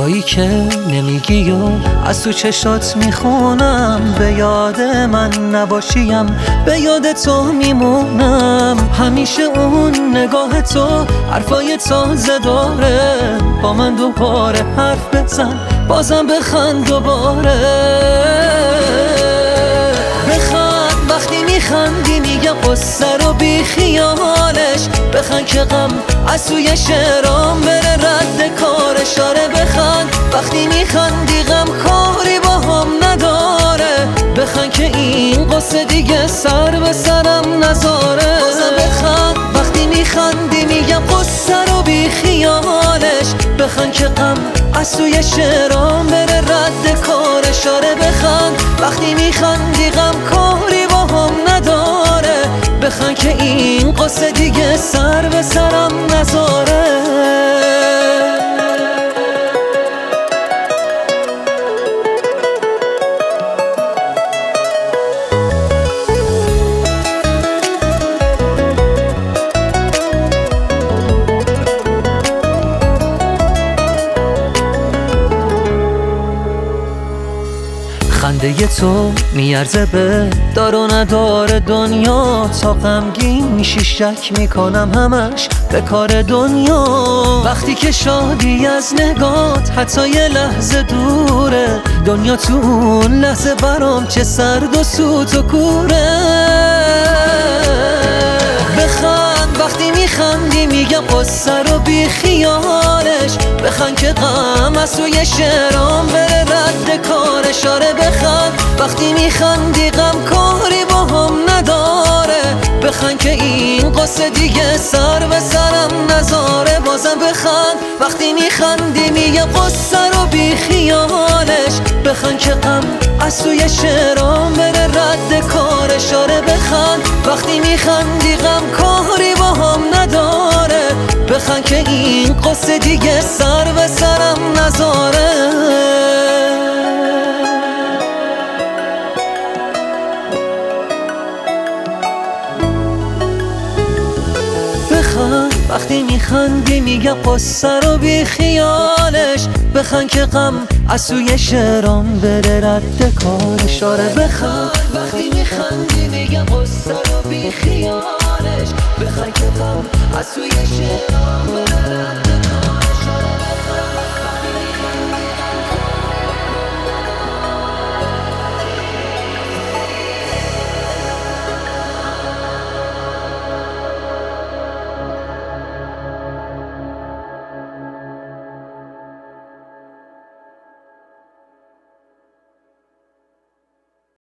چیزایی که نمیگی و از تو چشات میخونم. به یاد من نباشیم، به یاد تو میمونم. همیشه اون نگاه تو حرفای تازه داره. با من دوباره حرف بزن، بازم بخند دوباره. بخند وقتی میخندی، میگم قصه رو بی خیالش. بخند که غم از توی شعرام بره رد کارش. آره بخند وقتی میخندی، غم کاری با هم نداره. بخند که این قصه دیگه سر به سرم نذاره. بازم بخند وقتی میخندی، میگم قصه رو بی خیالش. بخند که غم از توی شعرام بره رد کارش. آره بخند وقتی میخندی، غم کاری با هم نداره. بخند که این قصه دیگه سر به سرم نذاره. خنده تو میارزه به دار و ندار دنیا. تا غمگین میشی شک میکنم همش به کار دنیا. وقتی که شادی از نگات حتی یه لحظه دوره. دنیا تو اون لحظه برام چه سرد و سوت و کوره. بخند وقتی میخندی، میگم قصه رو بی خیالش. بخند که غم از توی شعرام بره رد کارش. آره بخند وقتی میخندی، غم کاری با هم نداره. بخند که این قصه دیگه سر به سرم نذاره. بازم بخند وقتی میخندی، میگم قصه رو بی خیالش. بخند که غم از توی شعرام بره رد کارش. آره بخند وقتی میخندی، غم کاری با هم نداره. بخند که این قصه دیگه سر به سرم نذاره. وقتی میخندی، میگم قصه رو بی خیالش. بخند که غم از توی شعرام بره رد کارش. آره بخند وقتی میخندی، میگم قصه رو بی خیالش. بخند که غم از توی شعرام بره رد